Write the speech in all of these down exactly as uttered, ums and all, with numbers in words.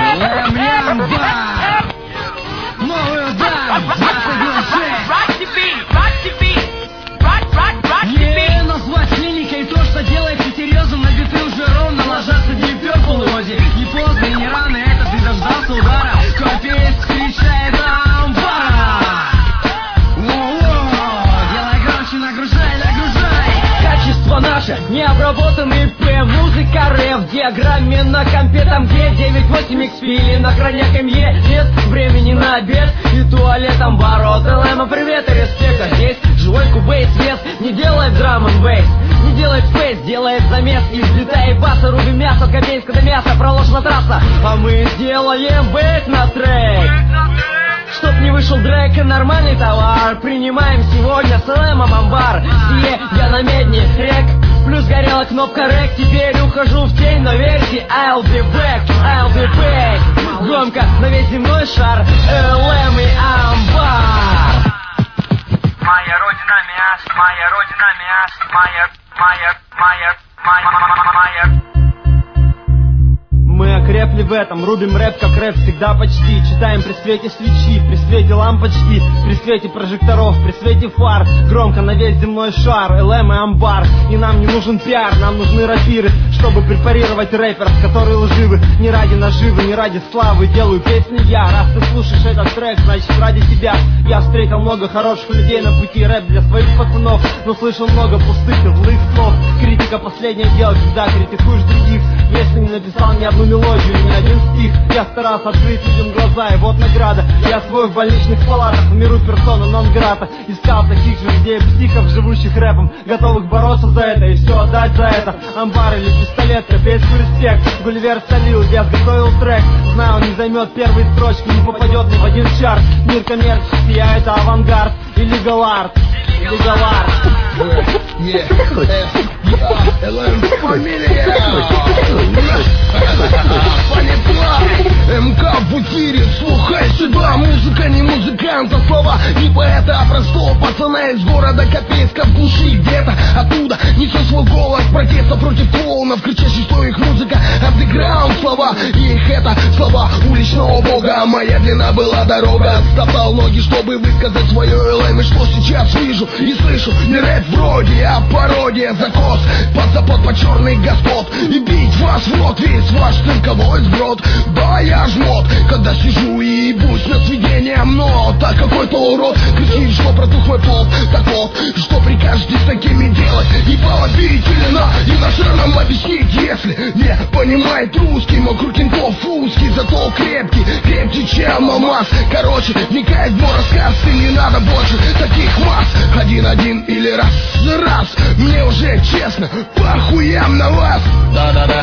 Новый удар, двадцать ноль шесть. Не назвать клиникой то, что делается серьезным. На биты уже ровно ложатся Deep Purple и Ozzy. Не поздно и не рано, это ты дождался удара. Копеец встречает амбара. Делай громче, нагружай, нагружай. Качество наше, необработанный П. Музыка рэп в диаграмме на компе. Там где девять восемь икс пи или на крайняк эм е. Нет времени на обед и туалет амбарот. ЛМ, привет и респект. А здесь живой кубейс вес. Не делает драм н бейс, не делает спейс, делает замес. И взлетает баса, рубим мясо, копейска до мяса. Проложена трасса, а мы сделаем бейт на трек. Чтоб не вышел дрэк и нормальный товар. Принимаем сегодня с ЛМом амбар. Сие я на медне рек. Плюс горела кнопка рэк. Теперь ухожу в тень, но верьте, I'll be back, I'll be back. Громко на весь земной шар. ЛМ и амбар. Моя родина мясо, моя родина мясо, моя, моя, моя, моя, моя. Мы окрепли в этом, рубим рэп как рэп всегда почти. Читаем при свете свечи, при свете лампочки, при свете прожекторов, при свете фар. Громко на весь земной шар, ЛМ и амбар. И нам не нужен пиар, нам нужны рапиры, чтобы препарировать рэперов, которые лживы. Не ради наживы, не ради славы делаю песни я. Раз ты слушаешь этот трек, значит ради тебя. Я встретил много хороших людей на пути, рэп для своих пацанов, но слышал много пустых и злых слов. Критика последнее дело, когда критикуешь других. Если не написал ни одну мелодию, ни один стих, я старался открыть людям глаза, и вот награда. Я свой в больничных палатах, в миру персона нон-грата. Искал таких же людей, психов, живущих рэпом, готовых бороться за это и все отдать за это. Амбар или пистолет, копейский респект. Гулливер солил, я сготовил трек. Знаю, он не займет первые строчки, не попадет ни в один чарт. Мир коммерческий, а это авангард и легал арт. Легал арт. Yeah, ЛМ фамилия. Понятно. МК в эфире, слухай сюда. Музыка не музыканта, слова не поэта, а простого пацана из города Копейска в глуши где-то. Оттуда несет свой голос протеста против клоунов, кричащих, что их музыка андеграунд. Слова их это слова уличного бога. Моя длина была дорога, стоптал ноги, чтобы высказать свое ЛМ. И что сейчас вижу и слышу, не рэп вроде, а пародия, закос под запот, по черный господ. И бить вас в рот, весь ваш цирковой сброд. Да, я жмот, когда сижу и ебусь над сведением нот. А какой-то урод кричит, что протухлый плод. Так вот, что прикажете с такими делать? И полобить или на иностранном объяснить, если не понимает русский. Мой Крутенков узкий, зато крепкий, крепче, чем алмаз. Короче, вникает в мой рассказ, и не надо больше таких масс. Один-один или раз за раз, мне уже честно похуям на вас. Да-да-да.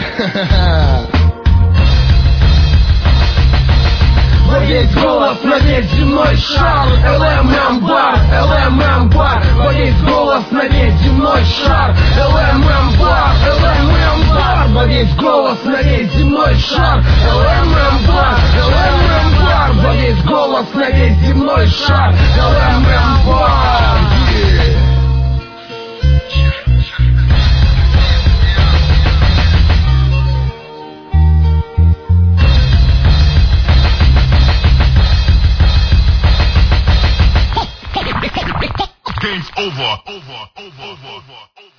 Вот есть голос на весь земной шар. ЛМ и амбар, ЛМ и амбар. Вот есть голос на весь земной шар. ЛМ и амбар, ЛМ и амбар. Вот есть голос на весь земной шар. ЛМ и амбар, ЛМ и амбар. Вот есть голос на весь земной шар. ЛМ и амбар. Game's over, over, over, over, over.